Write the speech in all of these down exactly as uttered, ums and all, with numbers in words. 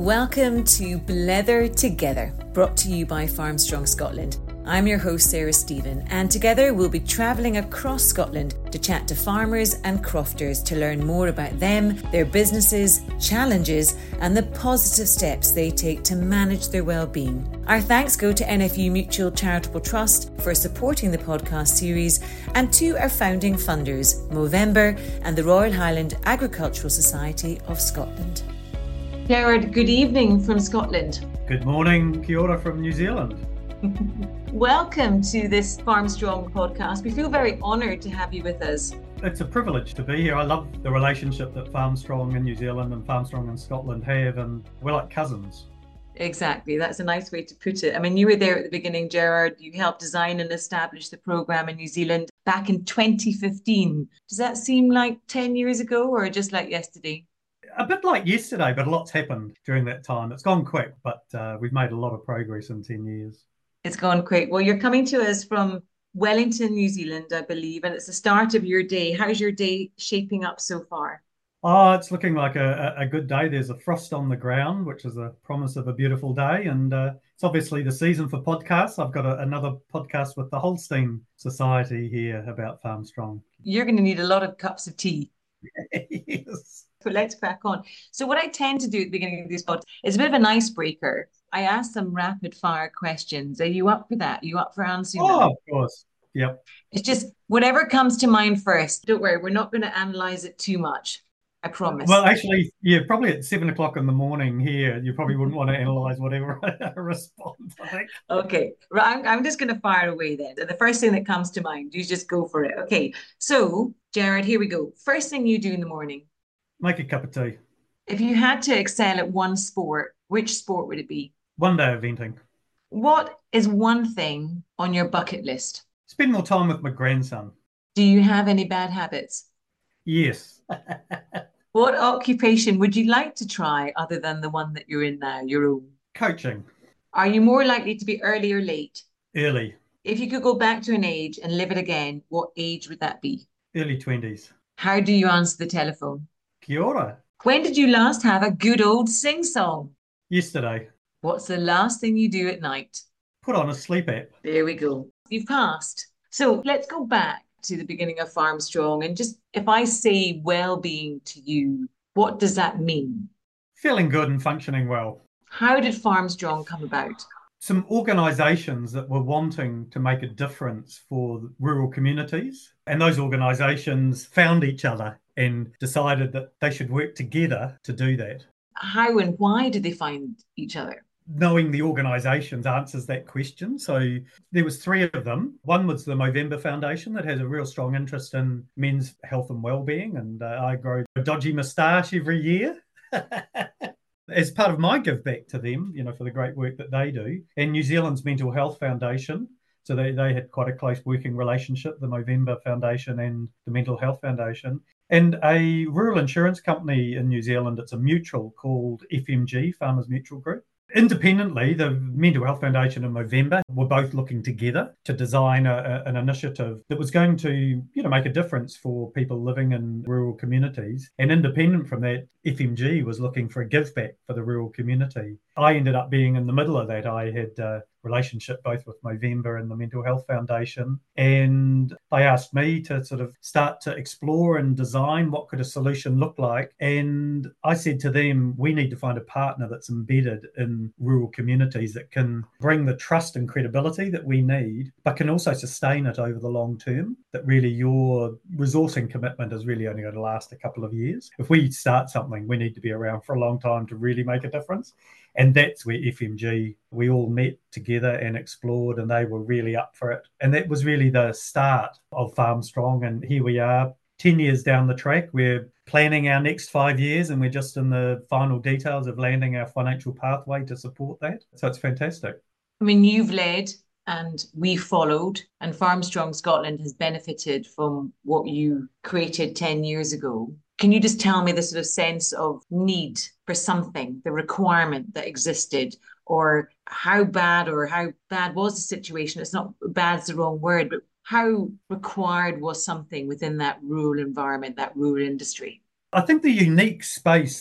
Welcome to Blether Together, brought to you by Farmstrong Scotland. I'm your host, Sarah Stephen, and together we'll be travelling across Scotland to chat to farmers and crofters to learn more about them, their businesses, challenges, and the positive steps they take to manage their well-being. Our thanks go to N F U Mutual Charitable Trust for supporting the podcast series, and to our founding funders, Movember and the Royal Highland Agricultural Society of Scotland. Gerard, good evening from Scotland. Good morning, kia ora from New Zealand. Welcome to this Farmstrong podcast. We feel very honoured to have you with us. It's a privilege to be here. I love the relationship that Farmstrong in New Zealand and Farmstrong in Scotland have, and we're like cousins. Exactly, that's a nice way to put it. I mean, you were there at the beginning, Gerard. You helped design and establish the programme in New Zealand back in twenty fifteen. Does that seem like ten years ago or just like yesterday? A bit like yesterday, but a lot's happened during that time. It's gone quick, but uh, we've made a lot of progress in ten years. It's gone quick. Well, you're coming to us from Wellington, New Zealand, I believe, and it's the start of your day. How's your day shaping up so far? Oh, it's looking like a, a good day. There's a frost on the ground, which is a promise of a beautiful day. And uh, it's obviously the season for podcasts. I've got a, another podcast with the Holstein Society here about Farmstrong. You're going to need a lot of cups of tea. Yes. But let's crack on. So what I tend to do at the beginning of these podcasts is a bit of an icebreaker. I ask some rapid fire questions. Are you up for that? Are you up for answering Oh, them? of course. Yep. It's just whatever comes to mind first. Don't worry, we're not going to analyze it too much. I promise. Well, actually, yeah, probably at seven o'clock in the morning here, you probably wouldn't want to analyze whatever I respond, I think. Okay, right. I'm, I'm just going to fire away then. The first thing that comes to mind, you just go for it. Okay, so Gerard, here we go. First thing you do in the morning. Make a cup of tea. If you had to excel at one sport, which sport would it be? One day eventing. What is one thing on your bucket list? Spend more time with my grandson. Do you have any bad habits? Yes. What occupation would you like to try other than the one that you're in now, your own? Coaching. Are you more likely to be early or late? Early. If you could go back to an age and live it again, what age would that be? Early twenties. How do you answer the telephone? Kia ora. When did you last have a good old sing-song? Yesterday. What's the last thing you do at night? Put on a sleep app. There we go. You've passed. So let's go back to the beginning of Farmstrong, and just if I say well-being to you, what does that mean? Feeling good and functioning well. How did Farmstrong come about? Some organisations that were wanting to make a difference for rural communities, and those organisations found each other and decided that they should work together to do that. How and why did they find each other? Knowing the organisations answers that question. So there was three of them. One was the Movember Foundation that has a real strong interest in men's health and well-being, and uh, I grow a dodgy moustache every year as part of my give back to them, you know, for the great work that they do. And New Zealand's Mental Health Foundation. So they, they had quite a close working relationship, the Movember Foundation and the Mental Health Foundation. And a rural insurance company in New Zealand, it's a mutual called F M G, Farmers Mutual Group. Independently, the Mental Health Foundation and Movember were both looking together to design a, a, an initiative that was going to, you know, make a difference for people living in rural communities. And independent from that, F M G was looking for a give back for the rural community. I ended up being in the middle of that. I had a relationship both with Movember and the Mental Health Foundation, and they asked me to sort of start to explore and design what could a solution look like. And I said to them, we need to find a partner that's embedded in rural communities that can bring the trust and credibility that we need, but can also sustain it over the long term, that really your resourcing commitment is really only going to last a couple of years. If we start something, we need to be around for a long time to really make a difference. And that's where F M G, we all met together and explored, and they were really up for it. And that was really the start of Farmstrong. And here we are, ten years down the track. We're planning our next five years, and we're just in the final details of landing our financial pathway to support that. So it's fantastic. I mean, you've led and we followed, and Farmstrong Scotland has benefited from what you created ten years ago. Can you just tell me the sort of sense of need for something, the requirement that existed, or how bad or how bad was the situation? It's not bad's the wrong word, but how required was something within that rural environment, that rural industry? I think the unique space that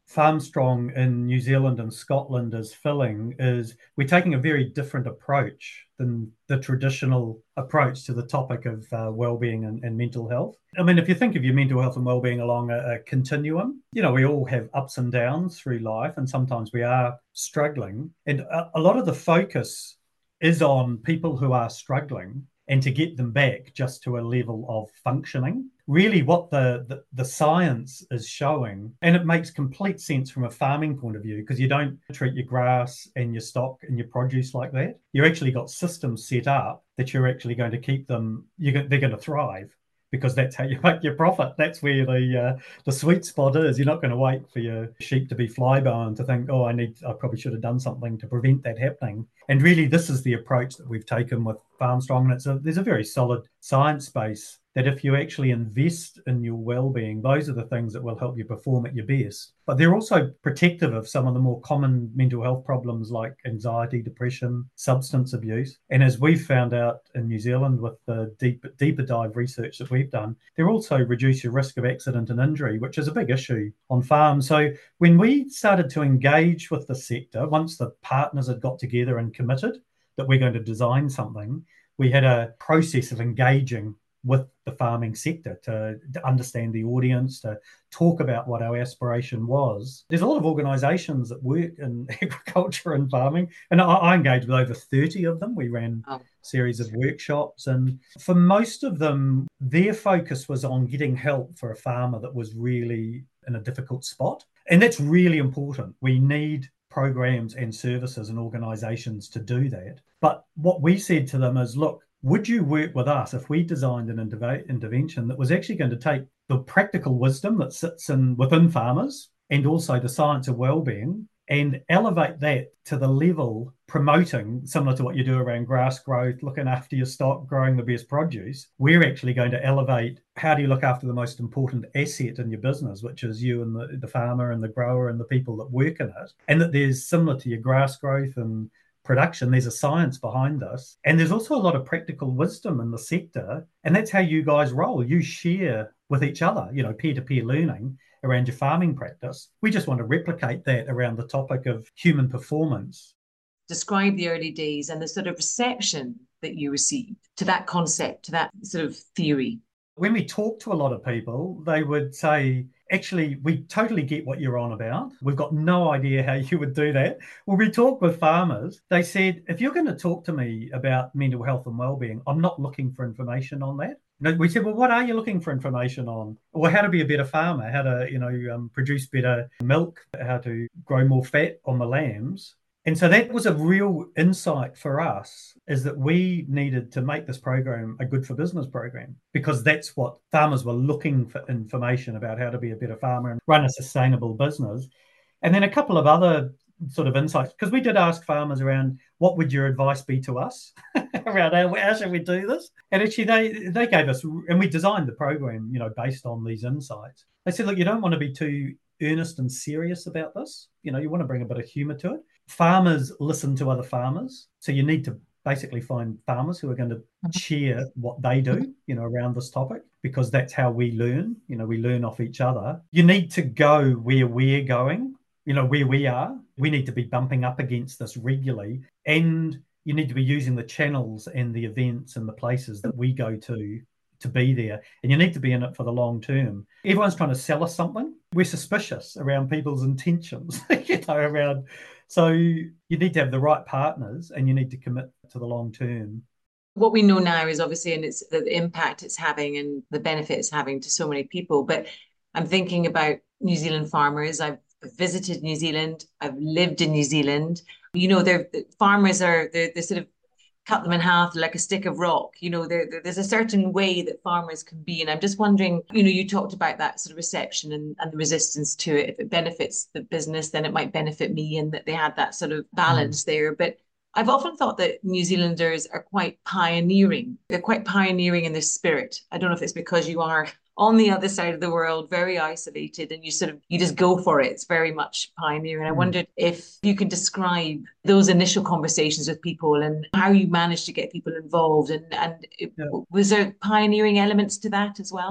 FarmStrong in New Zealand and Scotland is filling is we're taking a very different approach than the traditional approach to the topic of uh, well-being and, and mental health. I mean, if you think of your mental health and well-being along a, a continuum, you know, we all have ups and downs through life, and sometimes we are struggling. And a, a lot of the focus is on people who are struggling and to get them back just to a level of functioning. Really what the, the, the science is showing, and it makes complete sense from a farming point of view, because you don't treat your grass and your stock and your produce like that. You actually got systems set up that you're actually going to keep them, you're, they're going to thrive, because that's how you make your profit. That's where the uh, the sweet spot is. You're not going to wait for your sheep to be flyborn to think, oh, I need, I probably should have done something to prevent that happening. And really, this is the approach that we've taken with FarmStrong, and it's a, there's a very solid science base that if you actually invest in your well-being, those are the things that will help you perform at your best. But they're also protective of some of the more common mental health problems like anxiety, depression, substance abuse. And as we've found out in New Zealand with the deep, deeper dive research that we've done, they also reduce your risk of accident and injury, which is a big issue on farms. So when we started to engage with the sector, once the partners had got together and committed that we're going to design something, we had a process of engaging with the farming sector to, to understand the audience, to talk about what our aspiration was. There's a lot of organisations that work in agriculture and farming, and I, I engaged with over thirty of them. We ran a series of workshops, and for most of them, their focus was on getting help for a farmer that was really in a difficult spot. And that's really important. We need programs and services and organisations to do that. But what we said to them is, look, would you work with us if we designed an interve- intervention that was actually going to take the practical wisdom that sits in within farmers and also the science of well-being and elevate that to the level promoting, similar to what you do around grass growth, looking after your stock, growing the best produce? We're actually going to elevate how do you look after the most important asset in your business, which is you and the, the farmer and the grower and the people that work in it. And that there's, similar to your grass growth and production, there's a science behind this. And there's also a lot of practical wisdom in the sector. And that's how you guys roll. You share with each other, you know, peer-to-peer learning around your farming practice. We just want to replicate that around the topic of human performance. Describe the early days and the sort of reception that you received to that concept, to that sort of theory. When we talk to a lot of people, they would say, actually, we totally get what you're on about. We've got no idea how you would do that. When we talk with farmers, they said, if you're going to talk to me about mental health and well-being, I'm not looking for information on that. You know, we said, well, what are you looking for information on? Or how to be a better farmer, how to, you know, um, produce better milk, how to grow more fat on the lambs. And so that was a real insight for us, is that we needed to make this program a good for business program, because that's what farmers were looking for, information about how to be a better farmer and run a sustainable business. And then a couple of other sort of insights, because we did ask farmers around, what would your advice be to us around how, how should we do this? And actually they, they gave us, and we designed the program, you know, based on these insights. They said, look, you don't want to be too earnest and serious about this. You know, you want to bring a bit of humour to it. Farmers listen to other farmers. So you need to basically find farmers who are going to share what they do, you know, around this topic, because that's how we learn. You know, we learn off each other. You need to go where we're going, you know, where we are. We need to be bumping up against this regularly. And you need to be using the channels and the events and the places that we go to to be there. And you need to be in it for the long term. Everyone's trying to sell us something. We're suspicious around people's intentions, you know, around. So you need to have the right partners and you need to commit to the long term. What we know now is obviously, and it's the impact it's having and the benefit it's having to so many people. But I'm thinking about New Zealand farmers. I've visited New Zealand. I've lived in New Zealand. You know, they're farmers are they they sort of cut them in half like a stick of rock. You know, there, there's a certain way that farmers can be. And I'm just wondering, you know, you talked about that sort of reception and, and the resistance to it. If it benefits the business, then it might benefit me, and that they had that sort of balance mm. there. But I've often thought that New Zealanders are quite pioneering. They're quite pioneering in their spirit. I don't know if it's because you are on the other side of the world, very isolated, and you sort of, you just go for it. It's very much pioneering. I wondered if you could describe those initial conversations with people and how you managed to get people involved. And, and it, yeah. was there pioneering elements to that as well?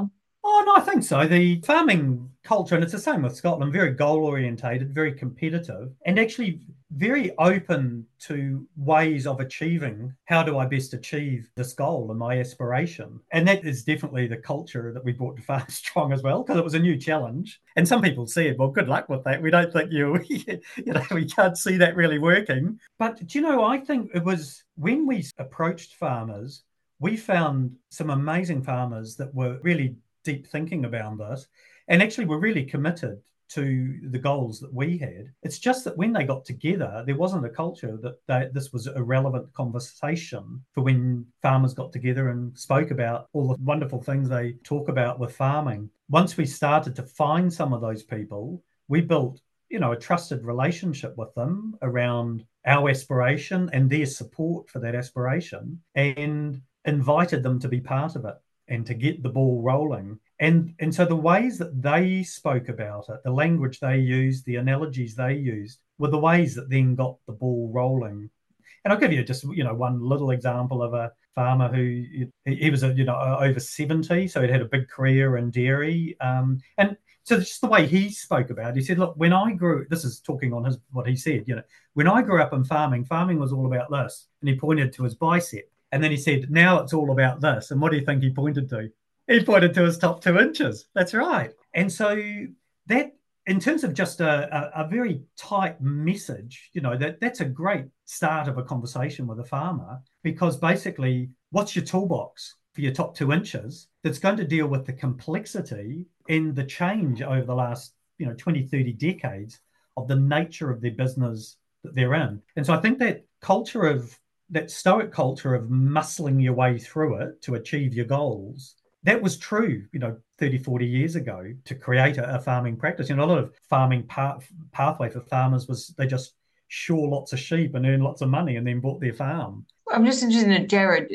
Oh, no, I think so. The farming culture, and it's the same with Scotland, very goal orientated, very competitive, and actually very open to ways of achieving how do I best achieve this goal and my aspiration. And that is definitely the culture that we brought to Farm Strong as well, because it was a new challenge. And some people said, well, good luck with that. We don't think you, you know, we can't see that really working. But do you know, I think it was when we approached farmers, we found some amazing farmers that were really deep thinking about this and actually were really committed to the goals that we had. It's just that when they got together, there wasn't a culture that they, this was a relevant conversation for when farmers got together and spoke about all the wonderful things they talk about with farming. Once we started to find some of those people, we built, you know, a trusted relationship with them around our aspiration and their support for that aspiration, and invited them to be part of it and to get the ball rolling. And, and so the ways that they spoke about it, the language they used, the analogies they used, were the ways that then got the ball rolling. And I'll give you just, you know, one little example of a farmer who, he was, a, you know, over seventy, so he'd had a big career in dairy. Um, and so just the way he spoke about it, he said, look, when I grew, this is talking on his what he said, you know, when I grew up in farming, farming was all about this. And he pointed to his bicep. And then he said, now it's all about this. And what do you think he pointed to? He pointed to his top two inches. That's right. And so that, in terms of just a, a, a very tight message, you know, that that's a great start of a conversation with a farmer, because basically, what's your toolbox for your top two inches that's going to deal with the complexity and the change over the last, you know, twenty, thirty decades of the nature of their business that they're in. And so I think that culture of that stoic culture of muscling your way through it to achieve your goals, that was true, you know, thirty, forty years ago to create a, a farming practice. You know, a lot of farming path, pathway for farmers was they just shore lots of sheep and earn lots of money and then bought their farm. I'm just interested in Jared,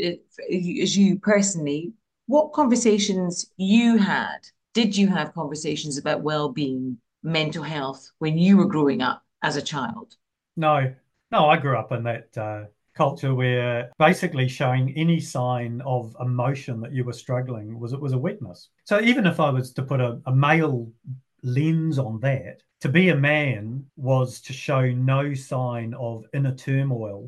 as you personally, what conversations you had, did you have conversations about well-being, mental health when you were growing up as a child? No, no, I grew up in that uh, culture where basically showing any sign of emotion that you were struggling was it was a weakness. So even if I was to put a, a male lens on that, to be a man was to show no sign of inner turmoil.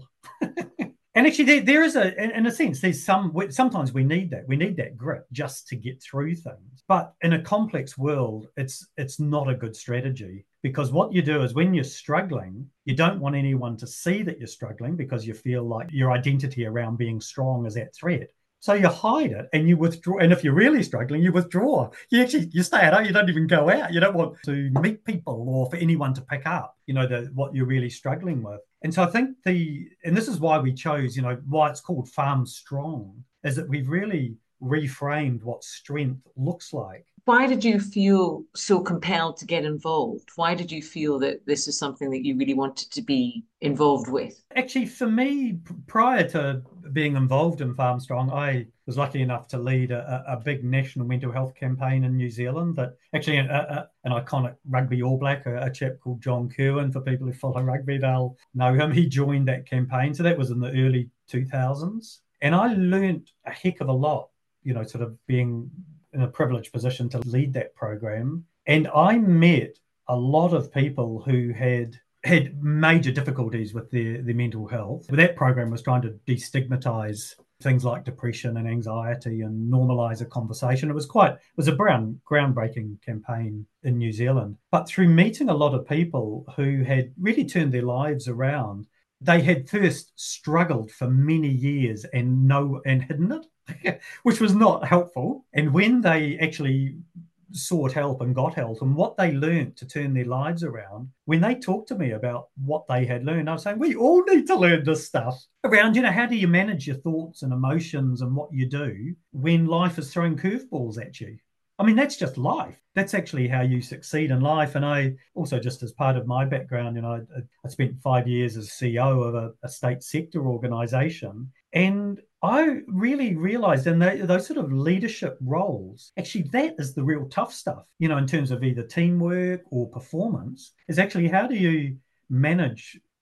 And actually, there, there is a, in, in a sense, there's some, sometimes we need that. We need that grit just to get through things. But in a complex world, it's it's not a good strategy, because what you do is when you're struggling, you don't want anyone to see that you're struggling because you feel like your identity around being strong is at threat. So you hide it and you withdraw. And if you're really struggling, you withdraw. You actually, you stay at home. You don't even go out. You don't want to meet people or for anyone to pick up, you know, the, what you're really struggling with. And so I think the, and this is why we chose, you know, why it's called Farm Strong, is that we've really reframed what strength looks like. Why did you feel so compelled to get involved? Why did you feel that this is something that you really wanted to be involved with? Actually, for me, prior to being involved in Farm Strong, I was lucky enough to lead a, a big national mental health campaign in New Zealand that actually a, a, an iconic rugby All Black, a, a chap called John Kirwan, for people who follow rugby, they'll know him. He joined that campaign. So that was in the early two thousands. And I learned a heck of a lot, you know, sort of being in a privileged position to lead that program. And I met a lot of people who had had major difficulties with their, their mental health. That program was trying to destigmatize things like depression and anxiety and normalize a conversation. It was quite, it was a brown, groundbreaking campaign in New Zealand. But through meeting a lot of people who had really turned their lives around, they had first struggled for many years and no and hidden it, which was not helpful. And when they actually sought help and got help and what they learned to turn their lives around, when they talked to me about what they had learned, I was saying, we all need to learn this stuff around, you know, how do you manage your thoughts and emotions and what you do when life is throwing curveballs at you? I mean, that's just life. That's actually how you succeed in life. And I also, just as part of my background, you know, I, I spent five years as C E O of a, a state sector organization. And I really realized in the, those sort of leadership roles, actually, that is the real tough stuff, you know, in terms of either teamwork or performance, is actually how do you manage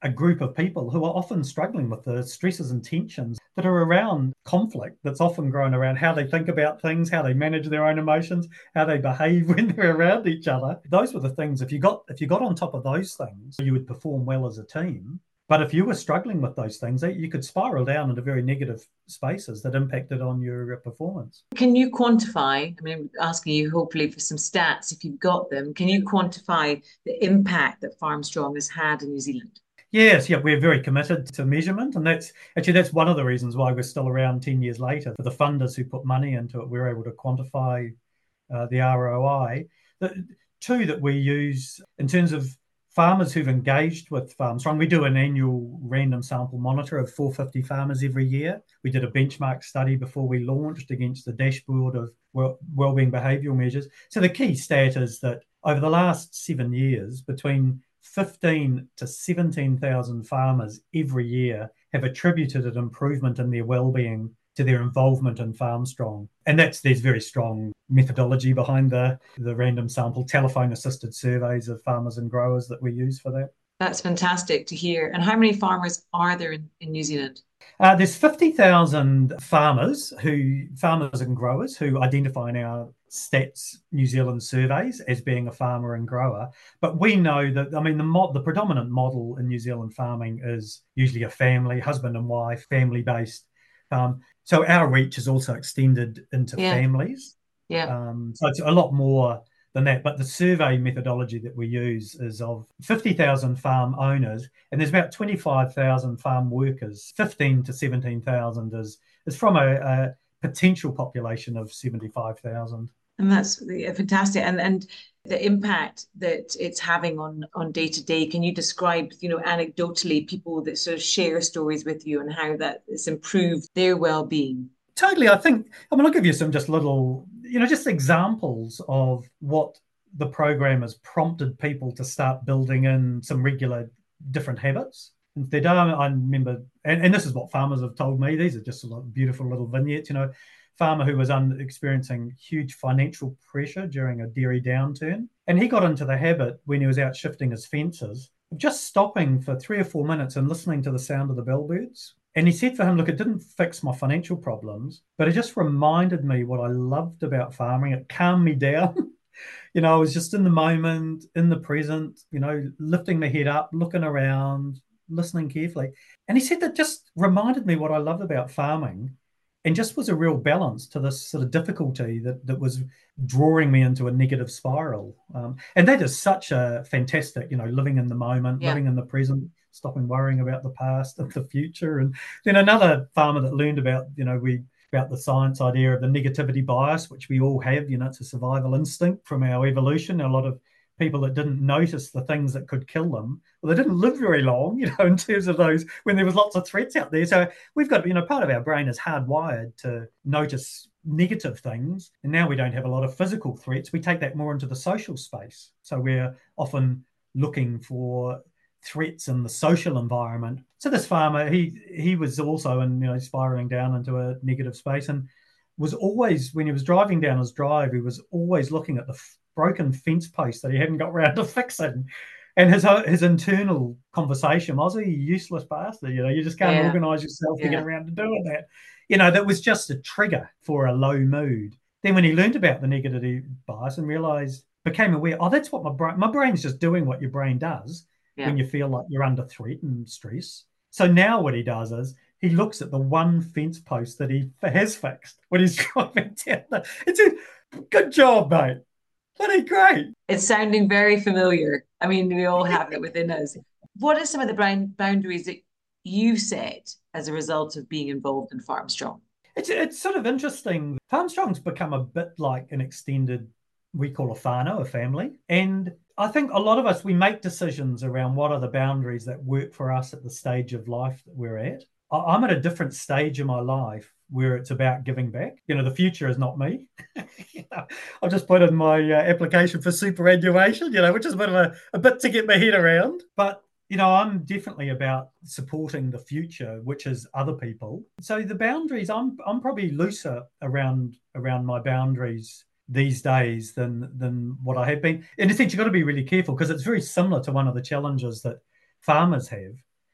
a group of people who are often struggling with the stresses and tensions that are around conflict, that's often grown around how they think about things, how they manage their own emotions, how they behave when they're around each other. Those were the things, if you got if you got on top of those things, you would perform well as a team. But if you were struggling with those things, you could spiral down into very negative spaces that impacted on your performance. Can you quantify, I mean, I'm asking you hopefully for some stats if you've got them, can you quantify the impact that FarmStrong has had in New Zealand? Yes, yeah, we're very committed to measurement, and that's actually that's one of the reasons why we're still around ten years later. For the funders who put money into it, we're able to quantify uh, the R O I. The two that we use in terms of farmers who've engaged with FarmStrong, we do an annual random sample monitor of four hundred fifty farmers every year. We did a benchmark study before we launched against the dashboard of well, wellbeing behavioural measures. So the key stat is that over the last seven years, between fifteen to seventeen thousand farmers every year have attributed an improvement in their wellbeing to their involvement in FarmStrong. And that's there's very strong methodology behind the, the random sample telephone-assisted surveys of farmers and growers that we use for that. That's fantastic to hear. And how many farmers are there in, in New Zealand? Uh, there's fifty thousand farmers who farmers and growers who identify in our Stats New Zealand surveys as being a farmer and grower. But we know that, I mean, the mod, the predominant model in New Zealand farming is usually a family, husband and wife, family-based. Um, so our reach is also extended into yeah. families. Yeah. Um, so it's a lot more than that. But the survey methodology that we use is of fifty thousand farm owners, and there's about twenty-five thousand farm workers. fifteen to seventeen thousand is, is from a, a potential population of seventy-five thousand. And that's fantastic. And and the impact that it's having on on day to day, can you describe, you know, anecdotally people that sort of share stories with you and how that has improved their well-being? Totally. I think, I mean, I'll give you some just little, you know, just examples of what the program has prompted people to start building in some regular different habits. If they don't, I remember, and, and this is what farmers have told me, these are just a lot of beautiful little vignettes, you know, farmer who was un- experiencing huge financial pressure during a dairy downturn. And he got into the habit when he was out shifting his fences of just stopping for three or four minutes and listening to the sound of the bellbirds. And he said for him, look, it didn't fix my financial problems, but it just reminded me what I loved about farming. It calmed me down. You know, I was just in the moment, in the present, you know, lifting my head up, looking around, listening carefully. And he said that just reminded me what I loved about farming, and just was a real balance to this sort of difficulty that, that was drawing me into a negative spiral. Um, and that is such a fantastic, you know, living in the moment, yeah. living in the present, stopping worrying about the past and the future. And then another farmer that learned about, you know, we about the science idea of the negativity bias, which we all have, you know, it's a survival instinct from our evolution. A lot of people that didn't notice the things that could kill them, well, they didn't live very long, you know, in terms of those, when there was lots of threats out there. So we've got, you know, part of our brain is hardwired to notice negative things. And now we don't have a lot of physical threats. We take that more into the social space. So we're often looking for threats in the social environment. So this farmer, he he was also in, you know, spiraling down into a negative space, and was always, when he was driving down his drive, he was always looking at the f- broken fence post that he hadn't got around to fixing. And his his internal conversation was, a useless bastard, you know, you just can't yeah. organise yourself yeah. to get around to doing that. You know, that was just a trigger for a low mood. Then when he learned about the negativity bias and realised, became aware, oh, that's what my brain, my brain's just doing what your brain does yeah. when you feel like you're under threat and stress. So now what he does is he looks at the one fence post that he has fixed when he's driving down there. It's a good job, mate. Bloody great. It's sounding very familiar. I mean, we all have it within us. What are some of the brand boundaries that you set as a result of being involved in FarmStrong? It's it's sort of interesting. FarmStrong's become a bit like an extended, we call a whānau, a family. And I think a lot of us, we make decisions around what are the boundaries that work for us at the stage of life that we're at. I'm at a different stage in my life where it's about giving back. You know, the future is not me. you know, I've just put in my uh, application for superannuation, you know, which is a bit of a, a bit to get my head around. But, you know, I'm definitely about supporting the future, which is other people. So the boundaries, I'm I'm probably looser around around my boundaries these days than than what I have been. In a sense, you've got to be really careful because it's very similar to one of the challenges that farmers have.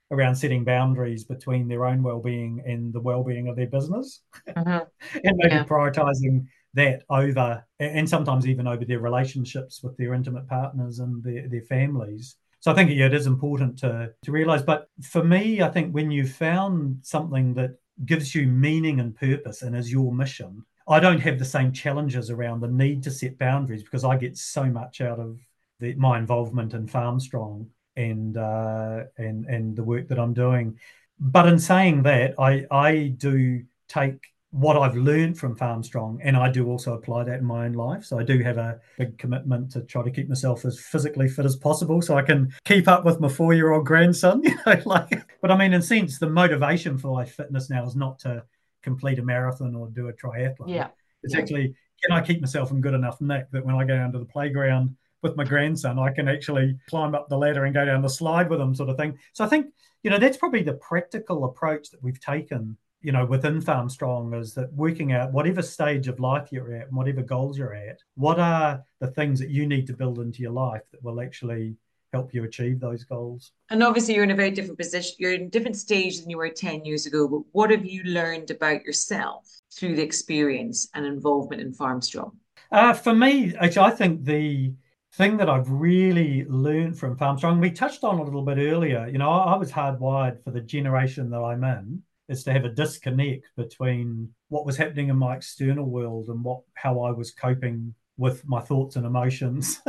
around setting boundaries between their own well-being and the well-being of their business, mm-hmm. and maybe yeah. prioritizing that over, and sometimes even over their relationships with their intimate partners and their, their families. So I think, yeah, it is important to, to realize. But for me, I think when you've found something that gives you meaning and purpose and is your mission, I don't have the same challenges around the need to set boundaries, because I get so much out of the, my involvement in FarmStrong and uh, and and the work that I'm doing. But in saying that, I I do take what I've learned from FarmStrong, and I do also apply that in my own life. So I do have a big commitment to try to keep myself as physically fit as possible, so I can keep up with my four-year-old grandson. You know, like. But I mean, in a sense, the motivation for my fitness now is not to complete a marathon or do a triathlon. Yeah, it's yeah. actually, can I keep myself in good enough nick that when I go down to the playground with my grandson, I can actually climb up the ladder and go down the slide with him, sort of thing. So I think, you know, that's probably the practical approach that we've taken, you know, within FarmStrong, is that working out whatever stage of life you're at and whatever goals you're at, what are the things that you need to build into your life that will actually help you achieve those goals. And obviously you're in a very different position. You're in a different stage than you were ten years ago, but what have you learned about yourself through the experience and involvement in FarmStrong? Uh, for me, actually, I think the thing that I've really learned from FarmStrong, we touched on a little bit earlier, you know, I, I was hardwired for the generation that I'm in, is to have a disconnect between what was happening in my external world and what how I was coping with my thoughts and emotions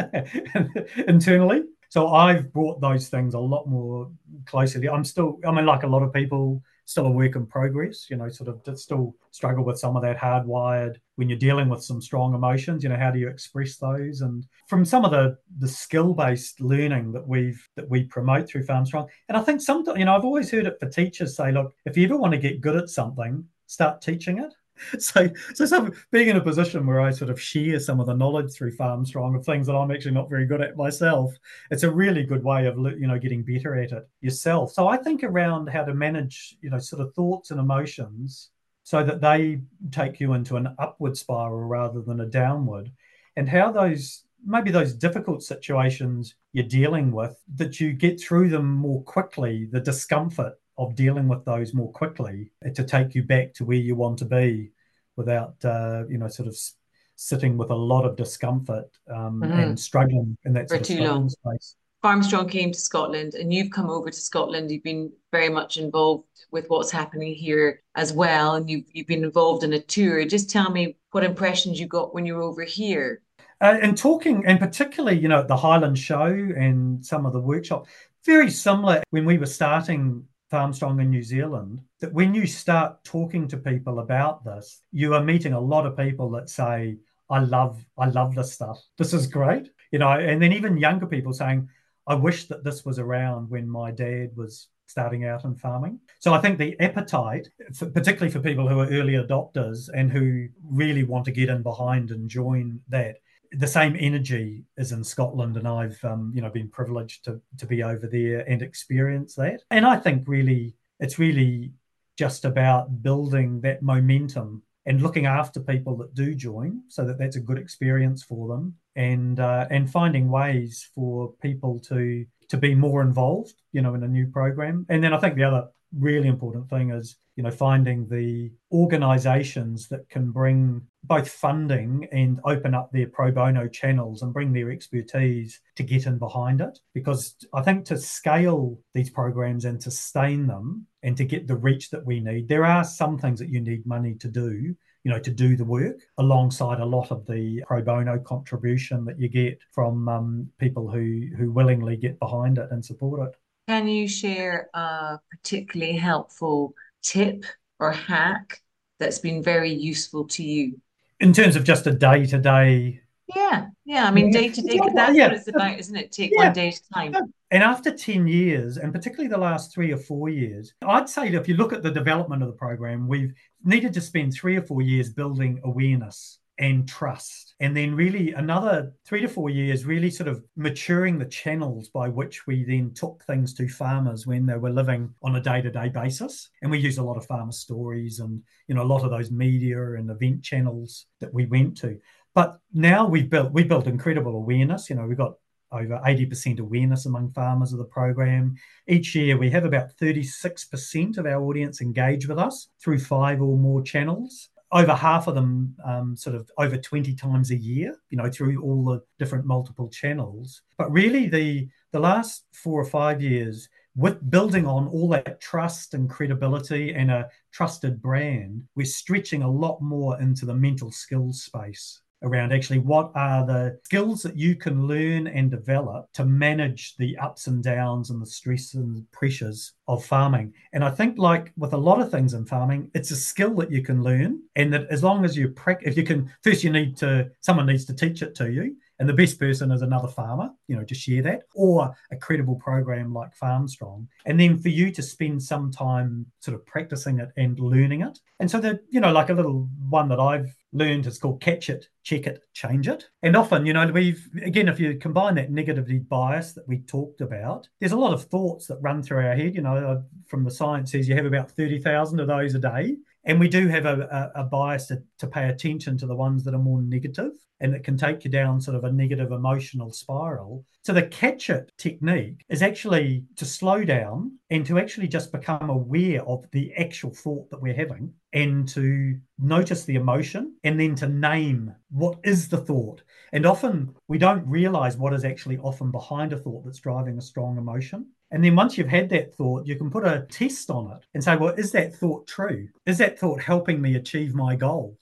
internally. So I've brought those things a lot more closely. I'm still, I mean, like a lot of people, still a work in progress, you know, sort of still struggle with some of that hardwired when you're dealing with some strong emotions, you know, how do you express those? And from some of the the skill-based learning that we've that we promote through FarmStrong, and I think sometimes, you know, I've always heard it for teachers say, look, if you ever want to get good at something, start teaching it. So, so some, being in a position where I sort of share some of the knowledge through FarmStrong of things that I'm actually not very good at myself, it's a really good way of, you know, getting better at it yourself. So I think around how to manage, you know, sort of thoughts and emotions so that they take you into an upward spiral rather than a downward, and how those, maybe those difficult situations you're dealing with, that you get through them more quickly, the discomfort of dealing with those more quickly to take you back to where you want to be without, uh, you know, sort of sitting with a lot of discomfort um, mm-hmm. and struggling in that for sort of too long space. FarmStrong came to Scotland, and you've come over to Scotland. You've been very much involved with what's happening here as well, and you've, you've been involved in a tour. Just tell me what impressions you got when you were over here. Uh, and talking, and particularly, you know, the Highland Show and some of the workshops, very similar when we were starting FarmStrong in New Zealand, that when you start talking to people about this, you are meeting a lot of people that say, I love, I love this stuff. This is great. You know, and then even younger people saying, I wish that this was around when my dad was starting out in farming. So I think the appetite, for, particularly for people who are early adopters and who really want to get in behind and join that, the same energy is in Scotland, and I've um, you know been privileged to to be over there and experience that. And I think really it's really just about building that momentum and looking after people that do join, so that that's a good experience for them, and uh, and finding ways for people to to be more involved, you know, in a new program. And then I think the other really important thing is, you know, finding the organisations that can bring both funding and open up their pro bono channels and bring their expertise to get in behind it. Because I think to scale these programs and to sustain them and to get the reach that we need, there are some things that you need money to do, you know, to do the work, alongside a lot of the pro bono contribution that you get from um, people who who willingly get behind it and support it. Can you share a particularly helpful tip or hack that's been very useful to you? In terms of just a day-to-day... Yeah, yeah. I mean, day-to-day, that's yeah. what it's about, isn't it? Take yeah. one day at a time. And after ten years, and particularly the last three or four years, I'd say that if you look at the development of the program, we've needed to spend three or four years building awareness and trust. And then really another three to four years really sort of maturing the channels by which we then took things to farmers when they were living on a day-to-day basis. And we used a lot of farmer stories and, you know, a lot of those media and event channels that we went to. But now we've built we built incredible awareness. You know, we've got over eighty percent awareness among farmers of the program. Each year we have about thirty-six percent of our audience engage with us through five or more channels. Over half of them um, sort of over twenty times a year, you know, through all the different multiple channels. But really the, the last four or five years, with building on all that trust and credibility and a trusted brand, we're stretching a lot more into the mental skills space around actually what are the skills that you can learn and develop to manage the ups and downs and the stress and pressures of farming. And I think, like with a lot of things in farming, it's a skill that you can learn, and that as long as you practice, if you can, first you need to, someone needs to teach it to you. And the best person is another farmer, you know, to share that, or a credible program like FarmStrong. And then for you to spend some time sort of practicing it and learning it. And so that, you know, like a little one that I've learned is called catch it, check it, change it. And often, you know, we've, again, if you combine that negativity bias that we talked about, there's a lot of thoughts that run through our head. You know, from the science says you have about thirty thousand of those a day. And we do have a, a, a bias to, to pay attention to the ones that are more negative, and it can take you down sort of a negative emotional spiral. So the catch it technique is actually to slow down and to actually just become aware of the actual thought that we're having, and to notice the emotion, and then to name what is the thought. And often we don't realize what is actually often behind a thought that's driving a strong emotion. And then once you've had that thought, you can put a test on it and say, well, is that thought true? Is that thought helping me achieve my goal?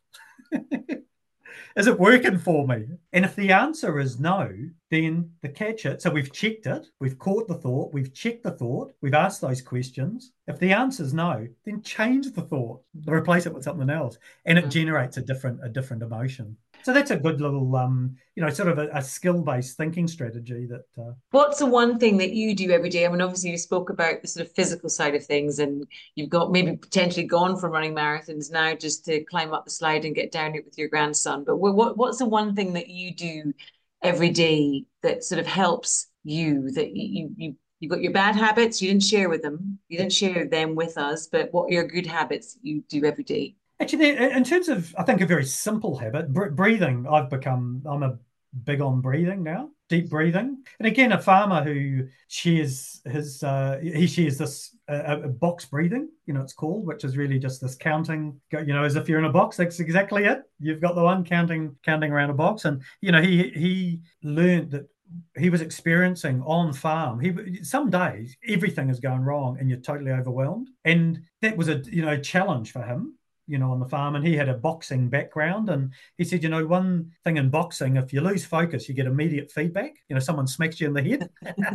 Is it working for me? And if the answer is no, then the catch it. So we've checked it, we've caught the thought, we've checked the thought, we've asked those questions. If the answer is no, then change the thought, replace it with something else, and it generates a different a different emotion. So that's a good little, um, you know, sort of a, a skill-based thinking strategy. That. Uh... What's the one thing that you do every day? I mean, obviously you spoke about the sort of physical side of things, and you've got maybe potentially gone from running marathons now just to climb up the slide and get down it with your grandson. But what, what's the one thing that you do every day that sort of helps you, that you, you, you've got your bad habits, you didn't share with them, you didn't share them with us, but what are your good habits that you do every day? Actually, in terms of, I think, a very simple habit, breathing, I've become, I'm a big on breathing now, deep breathing. And again, a farmer who shares his, uh, he shares this uh, box breathing, you know, it's called, which is really just this counting, you know, as if you're in a box. That's exactly it. You've got the one counting, counting around a box. And, you know, he, he learned that he was experiencing on farm. He some days everything is going wrong and you're totally overwhelmed. And that was a, you know, challenge for him, you know, on the farm. And he had a boxing background, and he said, you know, one thing in boxing, if you lose focus, you get immediate feedback. You know, someone smacks you in the head.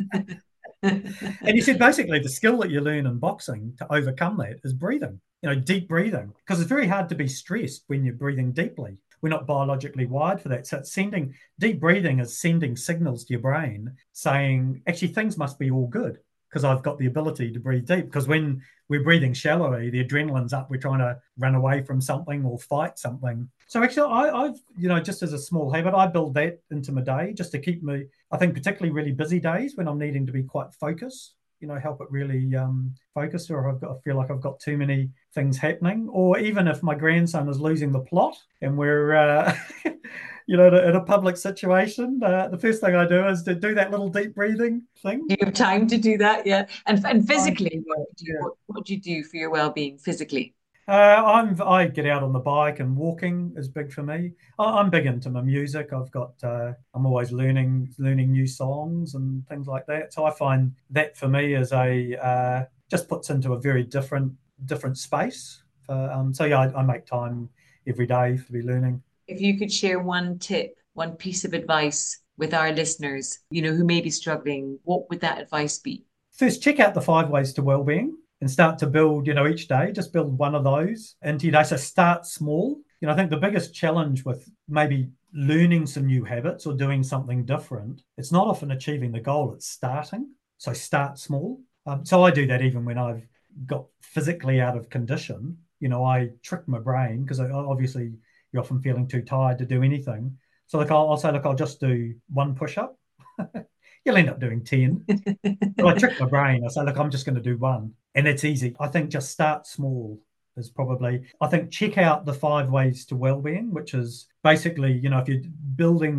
And he said, basically, the skill that you learn in boxing to overcome that is breathing, you know, deep breathing, because it's very hard to be stressed when you're breathing deeply. We're not biologically wired for that. So it's sending, deep breathing is sending signals to your brain saying, actually, things must be all good, because I've got the ability to breathe deep. Because when we're breathing shallowly, the adrenaline's up, we're trying to run away from something or fight something. So actually, I, I've, you know, just as a small habit, I build that into my day just to keep me, I think, particularly really busy days when I'm needing to be quite focused, you know, help it really um, focused, or if I've got, I feel like I've got too many things happening, or even if my grandson is losing the plot and we're, uh, you know, in a public situation, uh, the first thing I do is to do that little deep breathing thing. Do you have time to do that? Yeah. And and physically, um, what, do you, yeah. what, what do you do for your well-being physically? Uh, I'm I get out on the bike, and walking is big for me. I, I'm big into my music. I've got uh, I'm always learning learning new songs and things like that. So I find that for me is a uh, just puts into a very different different space. For, um, so yeah, I, I make time every day to be learning. If you could share one tip, one piece of advice with our listeners, you know, who may be struggling, what would that advice be? First, check out the five ways to wellbeing and start to build, you know, each day, just build one of those into your day. So start small. You know, I think the biggest challenge with maybe learning some new habits or doing something different, it's not often achieving the goal, it's starting. So start small. Um, so I do that even when I've got physically out of condition. You know, I trick my brain because obviously you're often feeling too tired to do anything. So like I'll, I'll say, look, I'll just do one push-up. You'll end up doing ten. So I trick my brain. I say, look, I'm just going to do one. And it's easy. I think just start small is probably, I think check out the five ways to wellbeing, which is basically, you know, if you're building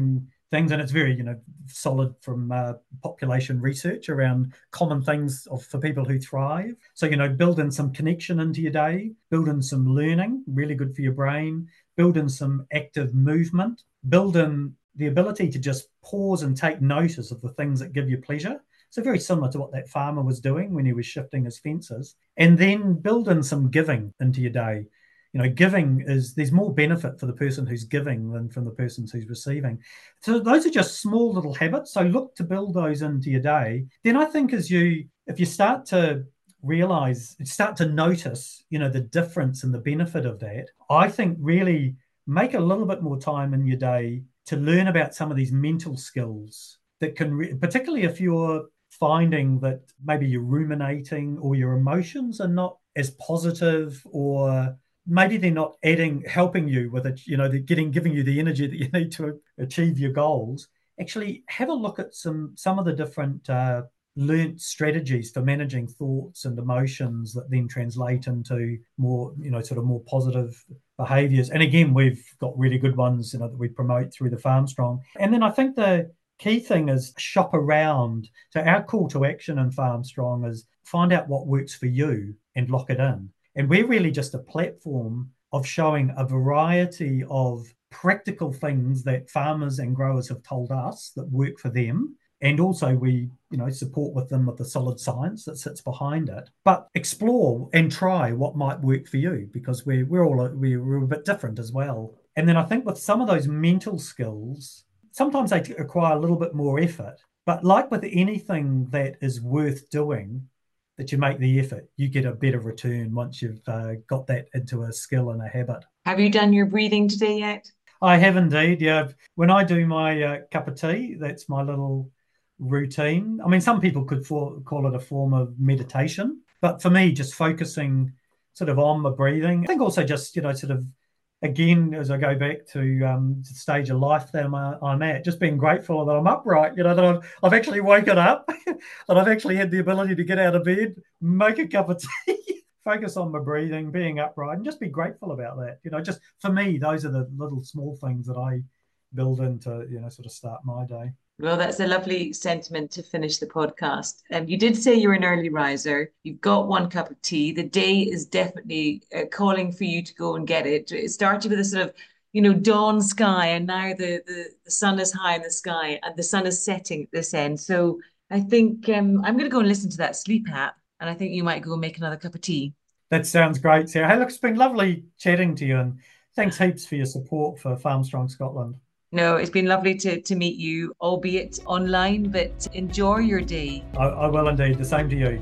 things, and it's very, you know, solid from uh, population research around common things of, for people who thrive. So, you know, build in some connection into your day, build in some learning, really good for your brain, build in some active movement, build in the ability to just pause and take notice of the things that give you pleasure. So very similar to what that farmer was doing when he was shifting his fences. And then build in some giving into your day. You know, giving is, there's more benefit for the person who's giving than from the person who's receiving. So those are just small little habits. So look to build those into your day. Then I think as you, if you start to realize, start to notice, you know, the difference and the benefit of that, I think really make a little bit more time in your day to learn about some of these mental skills that can, re- particularly if you're finding that maybe you're ruminating or your emotions are not as positive, or maybe they're not adding, helping you with it, you know, they're getting, giving you the energy that you need to achieve your goals. Actually have a look at some, some of the different uh, learnt strategies for managing thoughts and emotions that then translate into more, you know, sort of more positive behaviors. And again, we've got really good ones, you know, that we promote through the FarmStrong. And then I think the key thing is shop around. So our call to action in FarmStrong is find out what works for you and lock it in. And we're really just a platform of showing a variety of practical things that farmers and growers have told us that work for them. And also we, you know, support with them with the solid science that sits behind it. But explore and try what might work for you, because we're, we're all we're, we're a bit different as well. And then I think with some of those mental skills, sometimes they require a little bit more effort. But like with anything that is worth doing, that you make the effort, you get a better return once you've uh, got that into a skill and a habit. Have you done your breathing today yet? I have indeed, yeah. When I do my uh, cup of tea, that's my little routine. I mean, some people could for, call it a form of meditation, but for me, just focusing sort of on my breathing. I think also just, you know, sort of, again, as I go back to um, the stage of life that I'm, uh, I'm at, just being grateful that I'm upright, you know, that I've, I've actually woken up, that I've actually had the ability to get out of bed, make a cup of tea, focus on my breathing, being upright, and just be grateful about that. You know, just for me, those are the little small things that I build in to, you know, sort of start my day. Well, that's a lovely sentiment to finish the podcast. Um, you did say you're an early riser. You've got one cup of tea. The day is definitely uh, calling for you to go and get it. It started with a sort of, you know, dawn sky, and now the, the, the sun is high in the sky and the sun is setting at this end. So I think um, I'm going to go and listen to that sleep app, and I think you might go and make another cup of tea. That sounds great, Sarah. Hey, look, it's been lovely chatting to you, and thanks heaps for your support for FarmStrong Scotland. No, it's been lovely to, to meet you, albeit online, but enjoy your day. I, I will indeed. The same to you.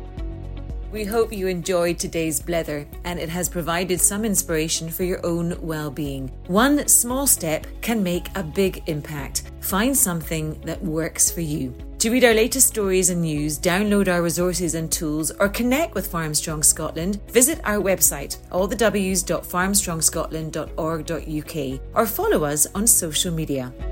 We hope you enjoyed today's blether and it has provided some inspiration for your own well-being. One small step can make a big impact. Find something that works for you. To read our latest stories and news, download our resources and tools, or connect with FarmStrong Scotland, visit our website, all the w's dot farmstrong scotland dot org dot u k, or follow us on social media.